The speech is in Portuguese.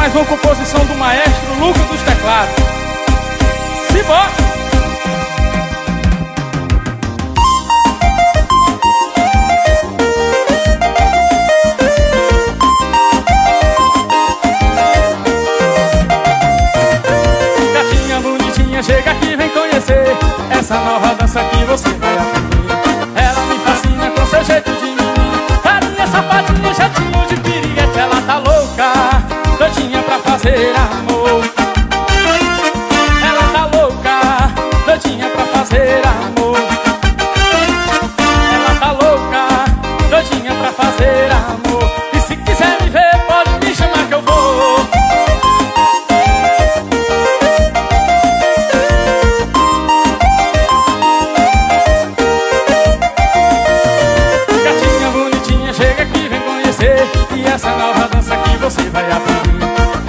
mais uma composição do maestro Lucas dos Teclados. Simbora! Chega aqui, vem conhecer essa nova dança que você vai aprender. Ela me fascina com seu jeito de menina, carinha, safadinha, jeitinho de piriguete. Ela tá louca, doidinha pra fazer amor. Ela tá louca, doidinha pra fazer amor. Ela tá louca, doidinha pra fazer amor. E se quiser me ver, pode me chamar que eu vou. E essa nova dança que você vai aprender.